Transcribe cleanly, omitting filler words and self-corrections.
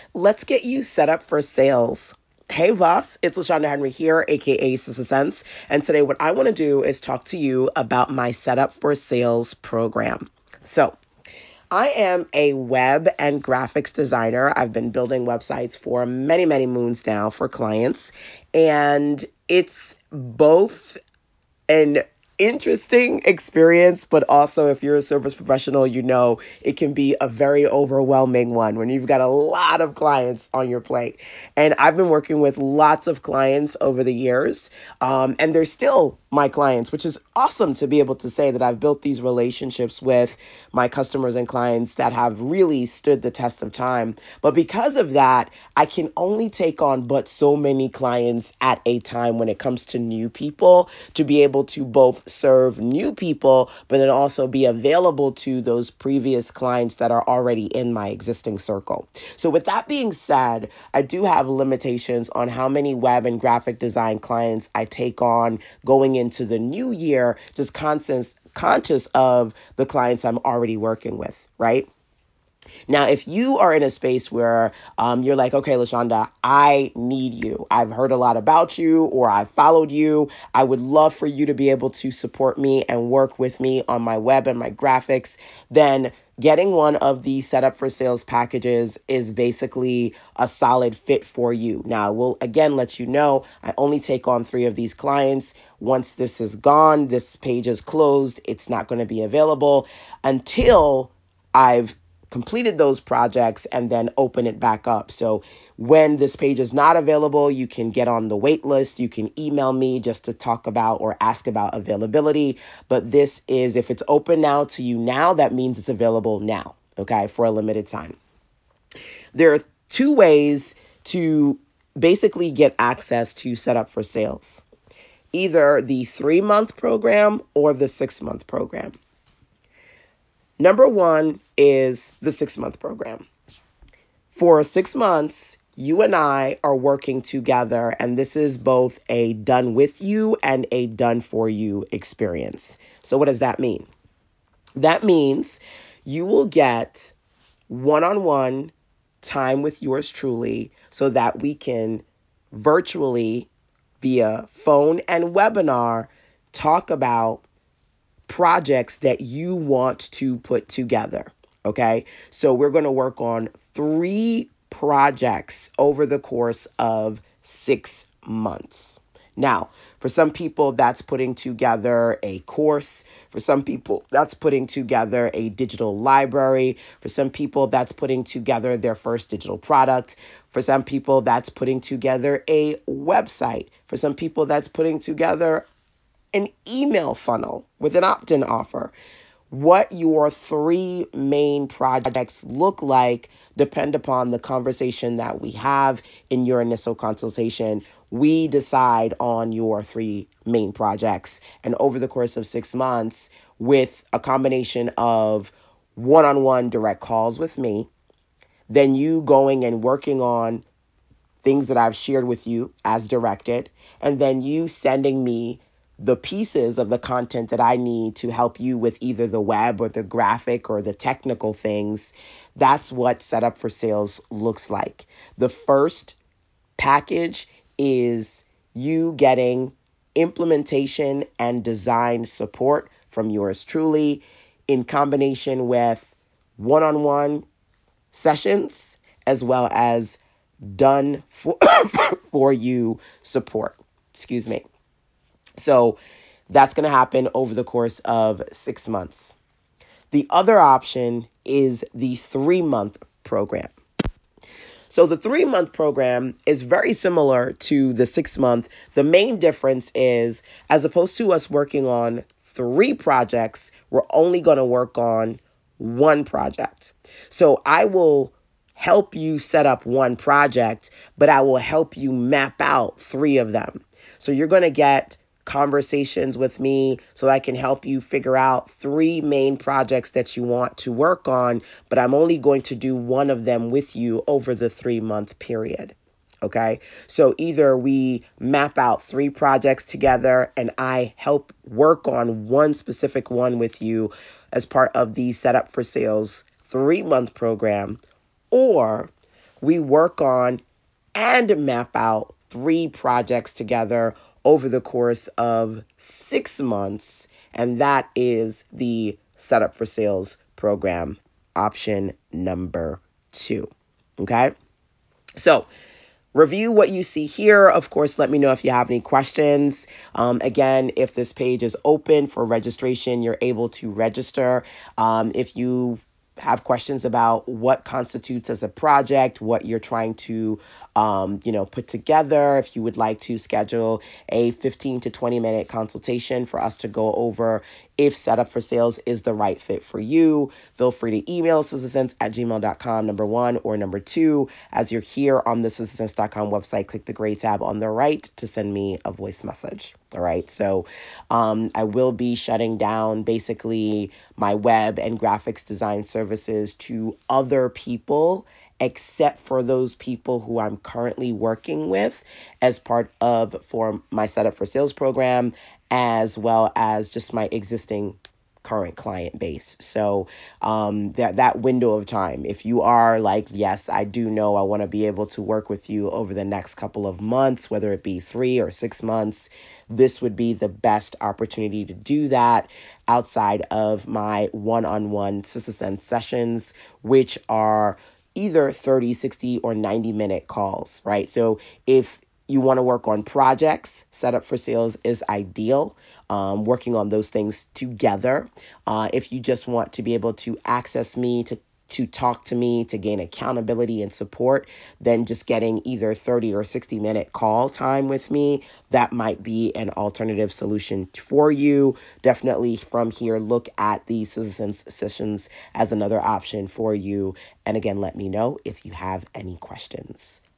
Let's get you set up for sales. Hey Voss, it's LaShonda Henry here, aka Sister Sense, and today what I want to do is talk to you about my Setup for Sales program. So, I am a web and graphics designer. I've been building websites for many, many moons now for clients, and it's both an interesting experience, but also if you're a service professional, you know it can be a very overwhelming one when you've got a lot of clients on your plate. And I've been working with lots of clients over the years, and they're still my clients, which is awesome to be able to say that I've built these relationships with my customers and clients that have really stood the test of time. But because of that, I can only take on but so many clients at a time when it comes to new people, to be able to both serve new people, but then also be available to those previous clients that are already in my existing circle. So with that being said, I do have limitations on how many web and graphic design clients I take on going into the new year, just conscious of the clients I'm already working with, right? Now, if you are in a space where you're like, okay, LaShonda, I need you. I've heard a lot about you, or I've followed you. I would love for you to be able to support me and work with me on my web and my graphics. Then getting one of the Setup for Sales packages is basically a solid fit for you. Now, I will again let you know, I only take on 3 of these clients. Once this is gone, this page is closed. It's not going to be available until I've completed those projects and then open it back up. So when this page is not available, you can get on the wait list. You can email me just to talk about or ask about availability. But this is, if it's open now to you now, that means it's available now, okay, for a limited time. There are 2 ways to basically get access to Setup for Sales, either the 3-month program or the 6-month program. Number 1 is the 6-month program. For 6 months, you and I are working together, and this is both a done with you and a done for you experience. So what does that mean? That means you will get one-on-one time with yours truly so that we can virtually, via phone and webinar, talk about projects that you want to put together, okay? So we're going to work on 3 projects over the course of 6 months. Now, for some people, that's putting together a course. For some people, that's putting together a digital library. For some people, that's putting together their first digital product. For some people, that's putting together a website. For some people, that's putting together an email funnel with an opt-in offer. What your 3 main projects look like depend upon the conversation that we have in your initial consultation. We decide on your 3 main projects. And over the course of 6 months, with a combination of one-on-one direct calls with me, then you going and working on things that I've shared with you as directed, and then you sending me the pieces of the content that I need to help you with either the web or the graphic or the technical things. That's what Setup for Sales looks like. The first package is you getting implementation and design support from yours truly in combination with one-on-one sessions as well as done for you support. Excuse me. So that's going to happen over the course of 6 months. The other option is the 3-month program. So the 3-month program is very similar to the 6-month. The main difference is, as opposed to us working on 3 projects, we're only going to work on 1 project. So I will help you set up 1 project, but I will help you map out 3 of them. So you're going to get conversations with me so I can help you figure out 3 main projects that you want to work on, but I'm only going to do 1 of them with you over the 3-month period. Okay, so either we map out 3 projects together and I help work on 1 specific one with you as part of the Setup for Sales 3-month program, or we work on and map out 3 projects together over the course of 6 months. And that is the Setup for Sales program, option number 2. Okay? So, review what you see here. Of course, let me know if you have any questions. Again, if this page is open for registration, you're able to register. If you have questions about what constitutes as a project, what you're trying to, put together, if you would like to schedule a 15 to 20 minute consultation for us to go over if Setup for Sales is the right fit for you, feel free to email sistasense@gmail.com, number 1, or number 2. As you're here on the sistasense.com website, click the gray tab on the right to send me a voice message. All right. So I will be shutting down basically my web and graphics design services to other people, except for those people who I'm currently working with as part of for my Setup for Sales program, as well as just my existing current client base. So that window of time, if you are like, yes, I do know I want to be able to work with you over the next couple of months, whether it be 3 or 6 months, this would be the best opportunity to do that outside of my one-on-one SistaSense sessions, which are either 30, 60, or 90-minute calls, right? So if you want to work on projects, Setup for Sales is ideal. Working on those things together. If you just want to be able to access me, to talk to me, to gain accountability and support, then just getting either 30 or 60-minute call time with me, that might be an alternative solution for you. Definitely from here, look at the SistaSense sessions as another option for you. And again, let me know if you have any questions.